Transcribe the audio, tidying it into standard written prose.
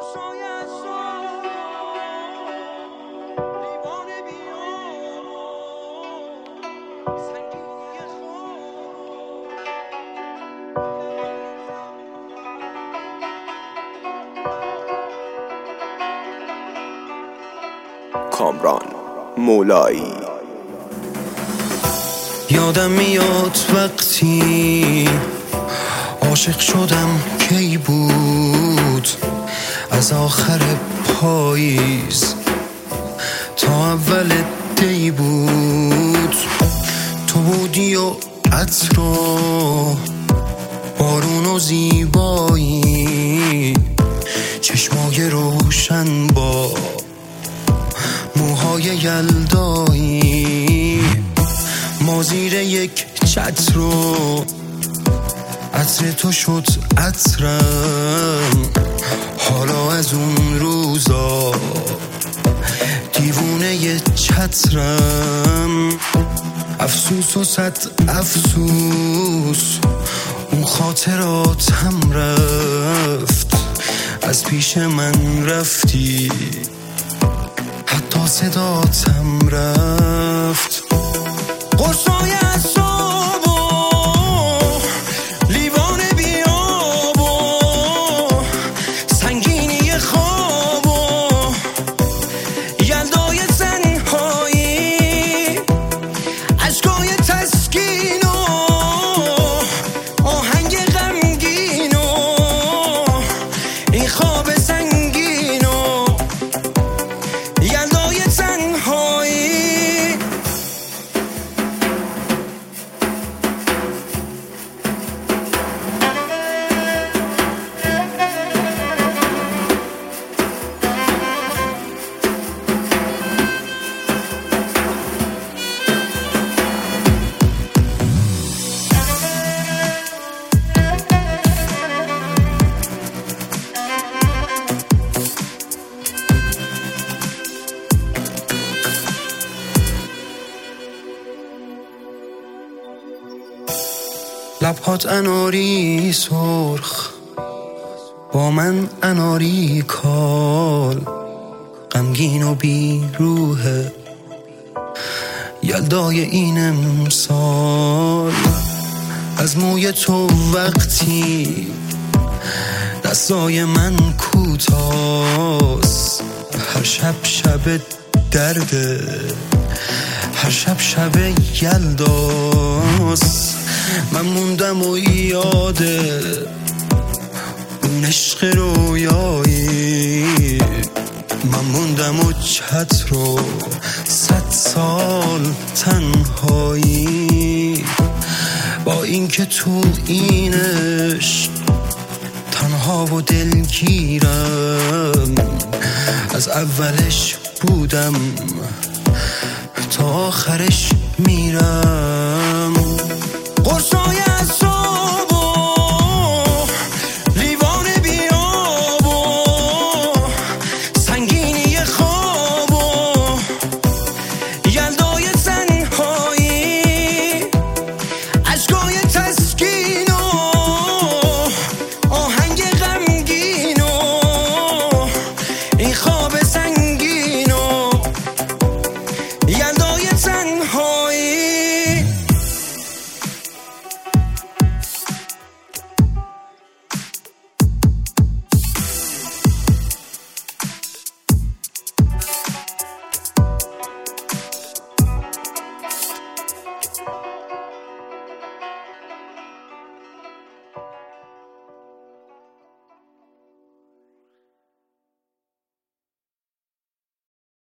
کامران مولایی. یادم میاد وقتی عاشق شدم کی بود، از آخر پاییز تا اول دی بود. تو بودی و عطر و بارون و زیبایی، چشمای روشن با موهای یلدایی. ما زیر یک چتر و عطر تو شد عطرم. حالا از اون روزا دیوونه ی چترم. افسوس و صد افسوس اون خاطراتم رفت، از پیش من رفتی حتی صداتم رفت. قرصای اعصاب و لیوان بیاب و سنگینی خواب و یلدای تنهایی، اشکای تسکین و آهنگ غمگین و این خواب سنگین و یلدای تنهایی. لبهات اناری سرخ با من اناری کال، غمگین و بی روحه یلدای این امسال. از موی تو وقتی دستای من کوتاست، هر شب شب درده، هر شب شب یلداست. من موندم و یاده اون عشق رویایی، من موندم و چتر و 100 سال تنهایی. با اینکه تو این عشق تنها و دلگیرم، از اولش بودم تا آخرش میرم. قرصای